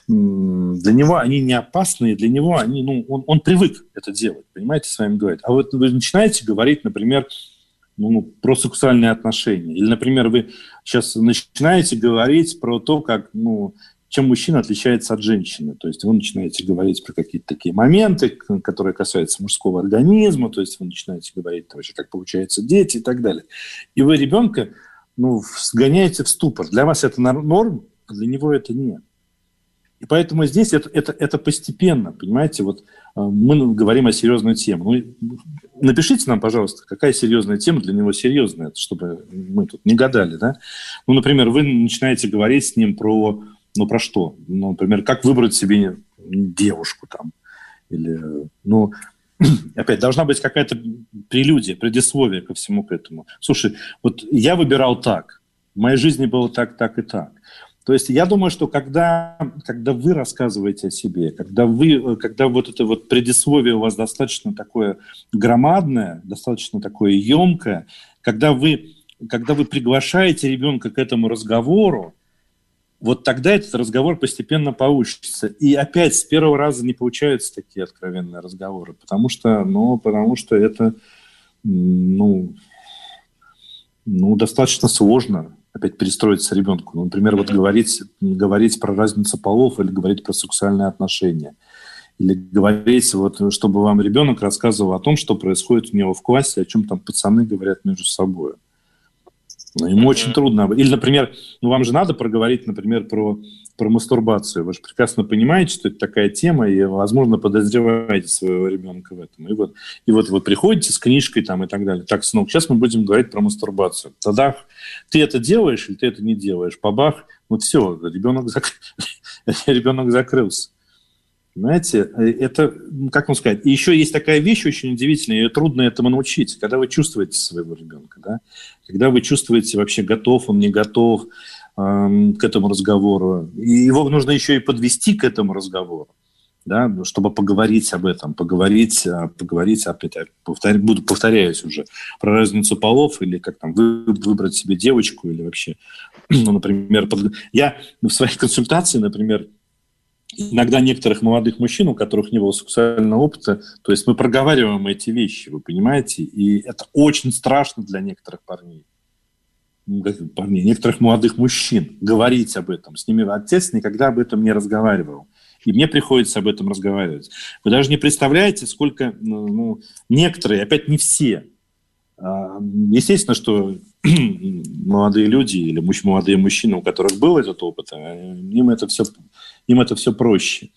не опасные, для него он привык это делать, понимаете, с вами говорить. А вот вы начинаете говорить, например, про сексуальные отношения. Или, например, вы сейчас начинаете говорить про то, как, чем мужчина отличается от женщины. То есть вы начинаете говорить про какие-то такие моменты, которые касаются мужского организма, то есть вы начинаете говорить вообще, как получаются дети и так далее. И вы ребенка сгоняете в ступор. Для вас это норм, а для него это нет. И поэтому здесь это постепенно, понимаете, вот мы говорим о серьезной теме. Напишите нам, пожалуйста, какая серьезная тема для него серьезная, чтобы мы тут не гадали, да? Например, вы начинаете говорить с ним про что? Например, как выбрать себе девушку там. Или, опять, должна быть какая-то прелюдия, предисловие ко всему к этому. Слушай, вот я выбирал так, в моей жизни было так, так и так. То есть я думаю, что когда вы рассказываете о себе, когда вот это вот предисловие у вас достаточно такое громадное, достаточно такое емкое, когда вы приглашаете ребенка к этому разговору, вот тогда этот разговор постепенно получится. И опять с первого раза не получаются такие откровенные разговоры, потому что это достаточно сложно опять перестроиться ребенку. Например, вот говорить про разницу полов или говорить про сексуальные отношения. Или говорить, чтобы вам ребенок рассказывал о том, что происходит у него в классе, о чем там пацаны говорят между собой. Но ему очень трудно. Или, например, вам же надо проговорить, например, про мастурбацию. Вы же прекрасно понимаете, что это такая тема, и, возможно, подозреваете своего ребенка в этом. И вот вы приходите с книжкой там и так далее. Так, сынок, сейчас мы будем говорить про мастурбацию. Тогда ты это делаешь или ты это не делаешь? Бабах, вот все, ребенок закрылся. Понимаете, это, как вам сказать, и еще есть такая вещь очень удивительная, и трудно этому научить, когда вы чувствуете своего ребенка, да? Когда вы чувствуете вообще, готов он, не готов к этому разговору, и его нужно еще и подвести к этому разговору, да? Чтобы поговорить об этом, поговорить опять, повторяюсь уже, про разницу полов, или как там, выбрать себе девочку, или вообще, ну, например, я в своей консультации, например, иногда некоторых молодых мужчин, у которых не было сексуального опыта, то есть мы проговариваем эти вещи, вы понимаете, и это очень страшно для некоторых парней, некоторых молодых мужчин, говорить об этом. С ними отец никогда об этом не разговаривал. И мне приходится об этом разговаривать. Вы даже не представляете, сколько некоторые, опять не все. Естественно, что молодые люди или молодые мужчины, у которых был этот опыт, им это все проще.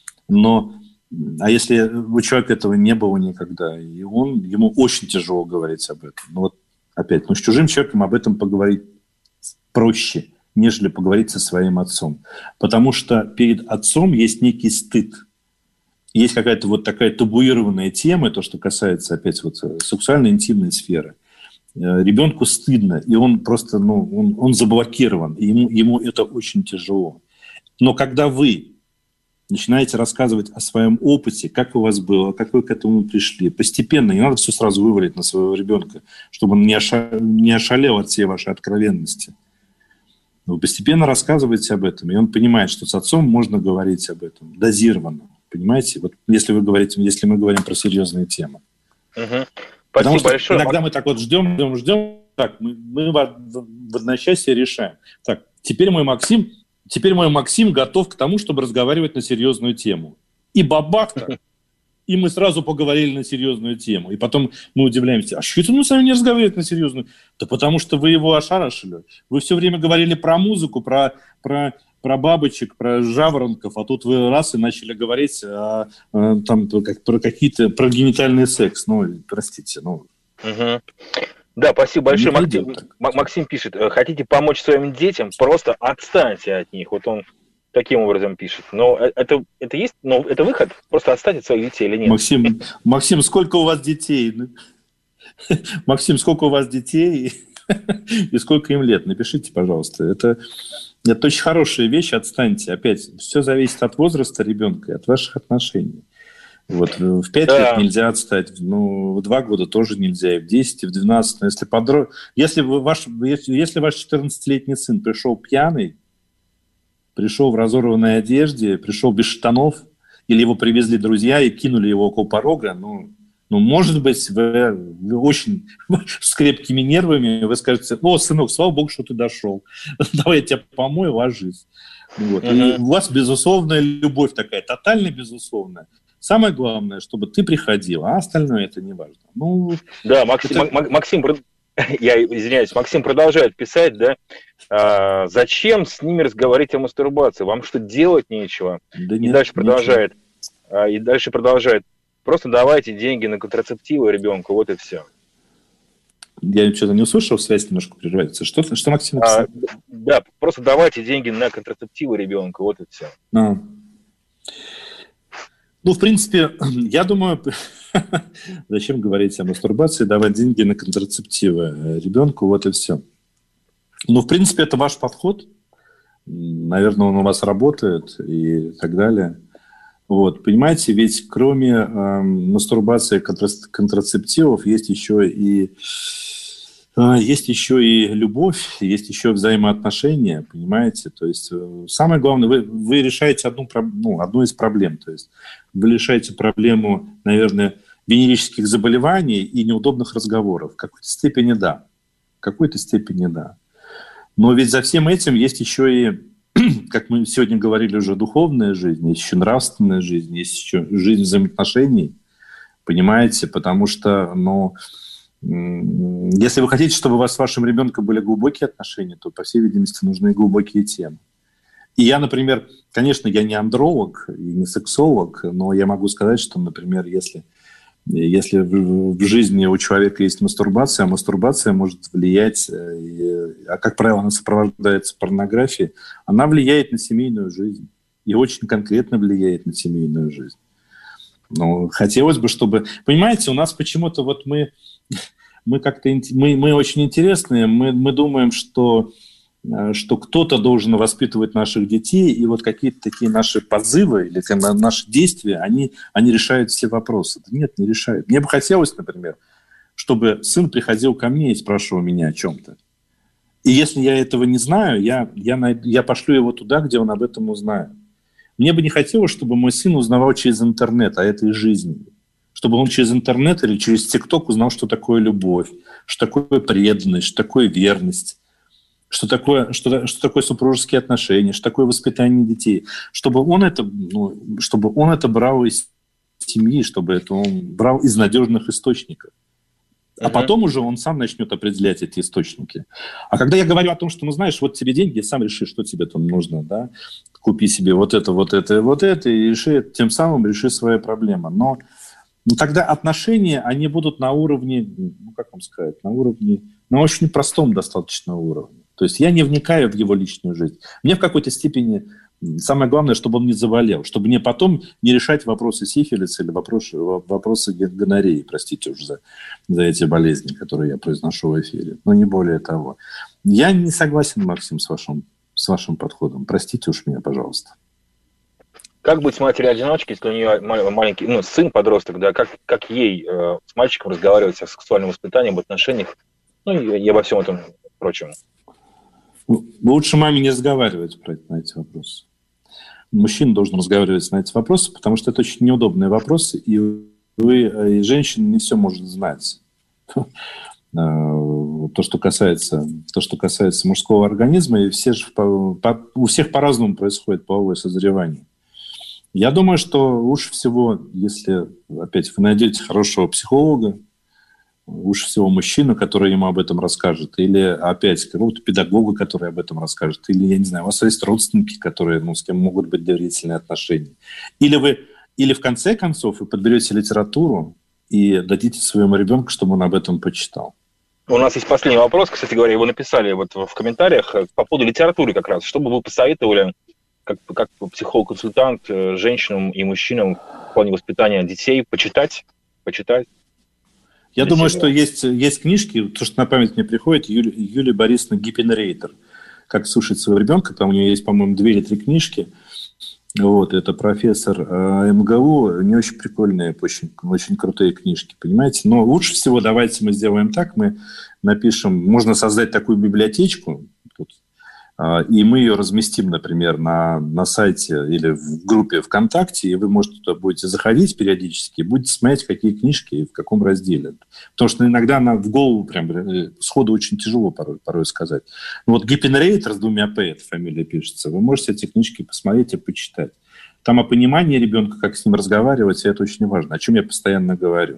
А если у человека этого не было никогда, ему очень тяжело говорить об этом. Опять, с чужим человеком об этом поговорить проще, нежели поговорить со своим отцом. Потому что перед отцом есть некий стыд. Есть какая-то вот такая табуированная тема, то, что касается, опять, сексуальной интимной сферы. Ребенку стыдно, и он просто, он заблокирован, и ему это очень тяжело. Но когда вы начинаете рассказывать о своем опыте, как у вас было, как вы к этому пришли, постепенно, не надо все сразу вывалить на своего ребенка, чтобы он не ошалел от всей вашей откровенности. Вы постепенно рассказываете об этом, и он понимает, что с отцом можно говорить об этом дозированно. Понимаете? Если мы говорим про серьезные темы. Угу. Потому что большое. Иногда мы так ждем, так, мы в одночасье решаем. Так, теперь мой Максим готов к тому, чтобы разговаривать на серьезную тему. И бабах-то, и мы сразу поговорили на серьезную тему. И потом мы удивляемся, а что это он с вами не разговаривает на серьезную? Да потому что вы его ошарашили. Вы все время говорили про музыку, про бабочек, про жаворонков, а тут вы раз и начали говорить про генитальный секс. Простите. Угу. Да, спасибо большое. Максим пишет, хотите помочь своим детям, просто отстаньте от них. Вот он таким образом пишет. Но это есть, это выход? Просто отстать от своих детей или нет? Максим, сколько у вас детей? Максим, сколько у вас детей и сколько им лет? Напишите, пожалуйста. Это очень хорошая вещь, отстаньте. Опять, все зависит от возраста ребенка и от ваших отношений. В 5 лет нельзя отстать, в 2 года тоже нельзя, и в 10, и в 12. Но если ваш 14-летний сын пришел пьяный, пришел в разорванной одежде, пришел без штанов, или его привезли друзья и кинули его около порога, может быть, вы очень с крепкими нервами, вы скажете, сынок, слава богу, что ты дошел, давай я тебя помою, ложись. И у вас безусловная любовь такая, тотально безусловная. Самое главное, чтобы ты приходил, а остальное это не важно. Да, Максим, я извиняюсь, Максим продолжает писать, да, зачем с ними разговаривать о мастурбации? Вам что, делать нечего? Да и нет, дальше продолжает. Просто давайте деньги на контрацептивы ребенку, вот и все. Я что-то не услышал, связь немножко прерывается. Что Максим написал? Да, просто давайте деньги на контрацептивы ребенку, вот и все. В принципе, я думаю, зачем говорить о мастурбации, давать деньги на контрацептивы ребенку, вот и все. В принципе, это ваш подход. Наверное, он у вас работает и так далее. Понимаете, ведь кроме мастурбации контрацептивов есть еще и любовь, есть еще взаимоотношения, понимаете? То есть самое главное, вы решаете одну из проблем. То есть вы решаете проблему, наверное, венерических заболеваний и неудобных разговоров. В какой-то степени да. Но ведь за всем этим есть еще и, как мы сегодня говорили уже, духовная жизнь, есть еще нравственная жизнь, есть еще жизнь взаимоотношений, понимаете? Потому что, Если вы хотите, чтобы у вас с вашим ребенком были глубокие отношения, то, по всей видимости, нужны глубокие темы. И я, например, конечно, я не андролог и не сексолог, но я могу сказать, что, например, если в жизни у человека есть мастурбация, а мастурбация может влиять, а, как правило, она сопровождается порнографией, она влияет на семейную жизнь. И очень конкретно влияет на семейную жизнь. Но хотелось бы, чтобы... Понимаете, у нас почему-то вот мы очень интересные, мы думаем, что кто-то должен воспитывать наших детей, и вот какие-то такие наши позывы или наши действия, они решают все вопросы. Нет, не решают. Мне бы хотелось, например, чтобы сын приходил ко мне и спрашивал меня о чем-то. И если я этого не знаю, я пошлю его туда, где он об этом узнает. Мне бы не хотелось, чтобы мой сын узнавал через интернет о этой жизни. Чтобы он через интернет или через ТикТок узнал, что такое любовь, что такое преданность, что такое верность, что такое супружеские отношения, что такое воспитание детей. Чтобы он это брал из семьи, чтобы это он брал из надежных источников. А потом уже он сам начнет определять эти источники. А когда я говорю о том, что, знаешь, вот тебе деньги, сам реши, что тебе там нужно, да, купи себе вот это, и реши, тем самым реши свои проблемы. Но тогда отношения, они будут на уровне, как вам сказать, на очень простом достаточно уровне. То есть я не вникаю в его личную жизнь. Мне в какой-то степени самое главное, чтобы он не заболел, чтобы мне потом не решать вопросы сифилиса или вопросы гонореи, простите уж за эти болезни, которые я произношу в эфире. Но не более того. Я не согласен, Максим, с вашим подходом. Простите уж меня, пожалуйста. Как быть с матерью-одиночкой, если у нее маленький, сын, подросток, да, как ей с мальчиком разговаривать о сексуальном воспитании, об отношениях, и обо всем этом прочем? Лучше маме не разговаривать на эти вопросы. Мужчина должен разговаривать на эти вопросы, потому что это очень неудобные вопросы, и женщина не все может знать. То, что касается мужского организма, и у всех по-разному происходит половое созревание. Я думаю, что лучше всего, если, опять, вы найдете хорошего психолога, лучше всего мужчину, который ему об этом расскажет, или, опять, какого-то педагога, который об этом расскажет, или, я не знаю, у вас есть родственники, которые, с кем могут быть доверительные отношения. Или в конце концов вы подберете литературу и дадите своему ребенку, чтобы он об этом почитал. У нас есть последний вопрос, кстати говоря, его написали вот в комментариях по поводу литературы как раз. Что бы вы посоветовали, как психолог-консультант, женщинам и мужчинам в плане воспитания детей почитать? Я думаю, что есть книжки, то, что на память мне приходит, Юлия Борисовна Гиппенрейтер «Как слушать своего ребенка». Там у нее есть, по-моему, 2 или 3 книжки. Это профессор МГУ. Не очень прикольные, очень крутые книжки, понимаете? Но лучше всего давайте мы сделаем так. Мы напишем, можно создать такую библиотечку, и мы ее разместим, например, на сайте или в группе ВКонтакте, и вы можете туда будете заходить периодически, и будете смотреть, какие книжки и в каком разделе. Потому что иногда в голову прям сходу очень тяжело порой сказать. Гиппенрейтер с 2 П, эта фамилия пишется, вы можете эти книжки посмотреть и почитать. Там о понимании ребенка, как с ним разговаривать, и это очень важно, о чем я постоянно говорю.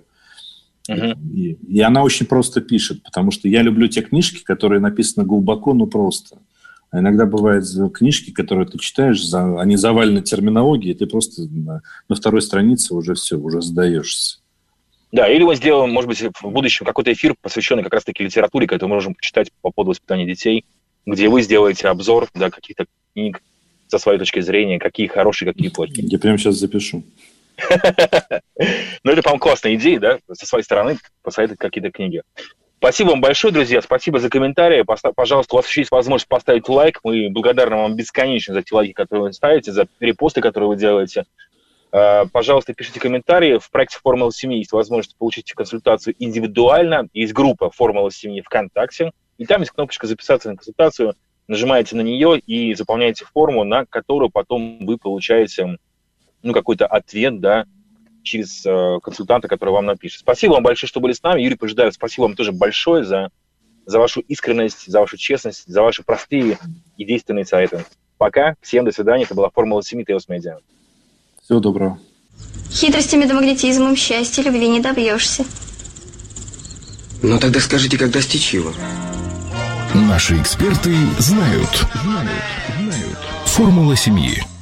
И она очень просто пишет, потому что я люблю те книжки, которые написаны глубоко, но просто. А иногда бывают книжки, которые ты читаешь, они завалены терминологией, и ты просто на 2-й странице уже сдаешься. Да, или мы сделаем, может быть, в будущем какой-то эфир, посвященный как раз-таки литературе, который мы можем почитать по поводу воспитания детей, где вы сделаете обзор каких-то книг со своей точки зрения, какие хорошие, какие плохие. Я прямо сейчас запишу. Это, по-моему, классная идея, да, со своей стороны посоветовать какие-то книги. Спасибо вам большое, друзья, спасибо за комментарии. Пожалуйста, у вас еще есть возможность поставить лайк. Мы благодарны вам бесконечно за те лайки, которые вы ставите, за перепосты, которые вы делаете. Пожалуйста, пишите комментарии. В проекте «Формула семьи» есть возможность получить консультацию индивидуально. Есть группа «Формула семьи» ВКонтакте. И там есть кнопочка «Записаться на консультацию». Нажимаете на нее и заполняете форму, на которую потом вы получаете какой-то ответ, да, через консультанта, который вам напишет. Спасибо вам большое, что были с нами. Юрий Пожидаев, спасибо вам тоже большое за вашу искренность, за вашу честность, за ваши простые и действенные советы. Пока. Всем до свидания. Это была «Формула семьи» Теос Медиа. Всего доброго. Хитростями да магнетизмом счастья, любви не добьешься. Ну тогда скажите, как достичь его. Наши эксперты знают. Формула семьи.